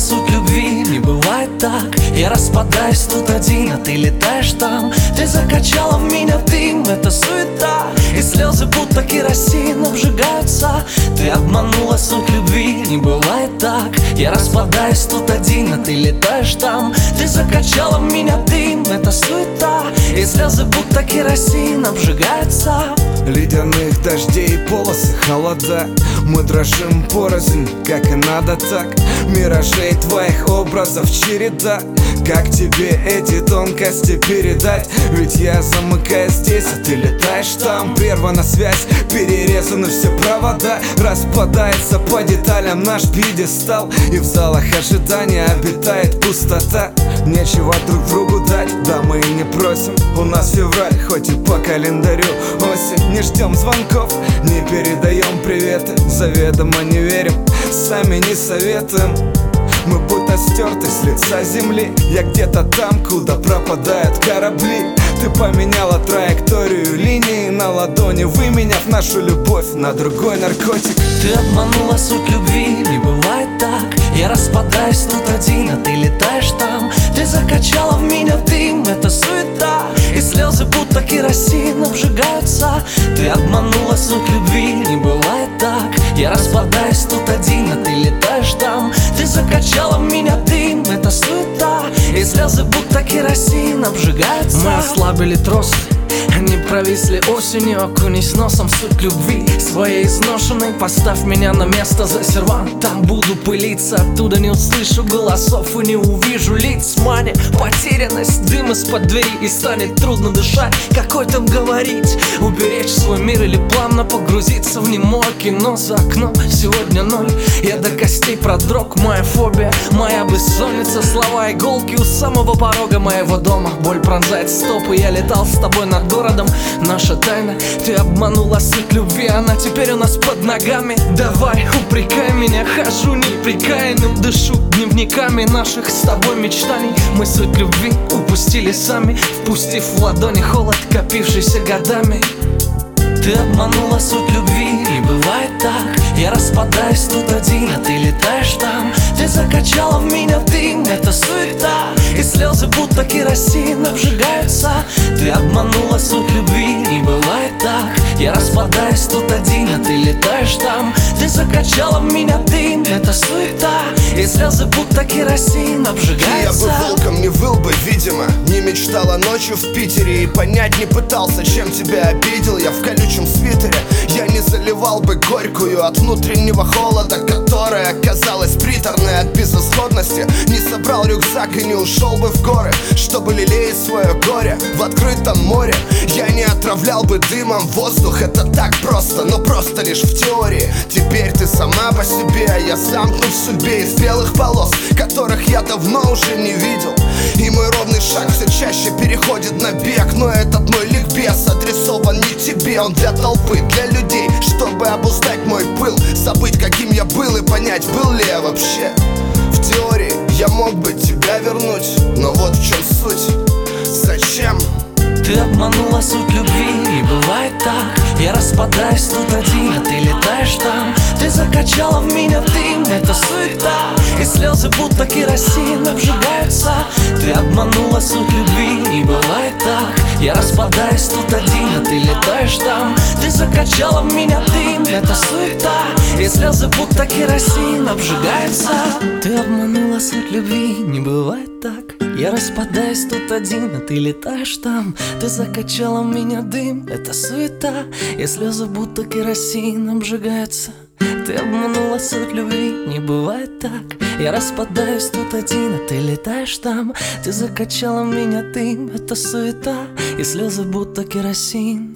суть любви, не бывает так. Я распадаюсь тут один, а ты летаешь там. Ты закачала в меня дым, это суета. И слезы будто керосин обжигаются. Ты обманула суть любви, не бывает так. Я распадаюсь тут один, а ты летаешь там. Ты закачала в меня дым, это суета. И слезы будто керосин обжигаются. Ледяных дождей полосы холода. Мы дрожим порознь, как и надо так. Миражей твоих образов череда. Как тебе эти тонкости передать? Ведь я замыкаюсь здесь, а ты летаешь там. Прервана связь, перерезаны все провода. Распадается по деталям наш пьедестал. И в залах ожидания обитает пустота. Нечего друг другу дать, да мы и не просим. У нас февраль, хоть и по календарю осень. Не ждем звонков, не передаем приветы. Заведомо не верим, сами не советуем. Мы будто стерты с лица земли. Я где-то там, куда пропадают корабли. Ты поменяла траекторию линии на ладони, выменяв нашу любовь на другой наркотик. Ты обманула суть любви, не бывает так. Я распадаюсь тут один, а ты летаешь там. Ты закачала в меня дым, это суета. И слезы будто керосин обжигаются. Ты обманула суть любви, не бывает так. Я распадаюсь тут один, а ты летаешь там. Ты закачала в меня дым, это суета. И слезы будто керосин обжигаются. Мы ослабили тросы, они провисли осенью. Окунись носом в суть любви своей изношенной. Поставь меня на место за сервант, там буду пылиться. Оттуда не услышу голосов и не увижу лиц. Мания, потерянность, дым из-под двери. И станет трудно дышать, какой там говорить. Уберечь свой мир или плавно погрузиться в немое кино. За окном сегодня ноль, я до костей продрог. Моя фобия, моя бессонница. Слова иголки у самого порога моего дома. Боль пронзает стопы, я летал с тобой над городом. Наша тайна, ты обманула суть любви. Она теперь у нас под ногами. Давай, упрекай меня, хожу неприкаянным. Дышу дневниками наших с тобой мечтаний. Мы суть любви упустили сами, впустив в ладони холод, копившийся годами. Ты обманула суть любви, не бывает так. Я распадаюсь тут один, а ты летаешь там. Ты закачала в меня дым, это суета. И слезы будто керосин обжигаются. Ты обманула суть любви, не бывает так. Я распадаюсь тут один, а ты летаешь там. Ты закачала в меня дым, это суета. И слезы будто керосин обжигаются. Я бы волком не выл бы, видимо. Не мечтала ночью в Питере. И понять не пытался, чем тебя обидел. Я в колючем свитере. Я не заливал бы горькую от внутреннего холода, которая оказалась приторной от безысходности. Не собрал рюкзак и не ушел бы в горы, чтобы лелеять свое горе в открытом море. Я не отравлял бы дымом воздух, это так просто, но просто лишь в теории. Теперь ты сама по себе, а я замкнут в судьбе из белых полос, которых я давно уже не видел. И мой ровный шаг все чаще переходит на бег. Но этот мой ликбез адресован не тебе, он для толпы, для людей, чтобы обуздать мой пыл, забыть, каким я был и понять, был ли я вообще. В теории я мог бы тебя вернуть, но вот в чем суть. Зачем? Ты обманула суть любви, не бывает так. Я распадаюсь тут один, а ты летаешь там. Ты закачала в меня дым, это суета. И слезы будто керосин обжигаются. Ты обманула суть любви, не бывает так. Я распадаюсь тут один, а ты летаешь там. Ты закачала в меня дым, это суета. И слезы будто керосин обжигаются. Ты обманула суть любви, не бывает так. Я распадаюсь тут один, а ты летаешь там. Ты закачала в меня дым, это суета. И слезы будто керосин обжигаются. Ты обманула суть любви, не бывает так. Я распадаюсь тут один, а ты летаешь там. Ты закачала в меня дым, это суета. И слезы будто керосин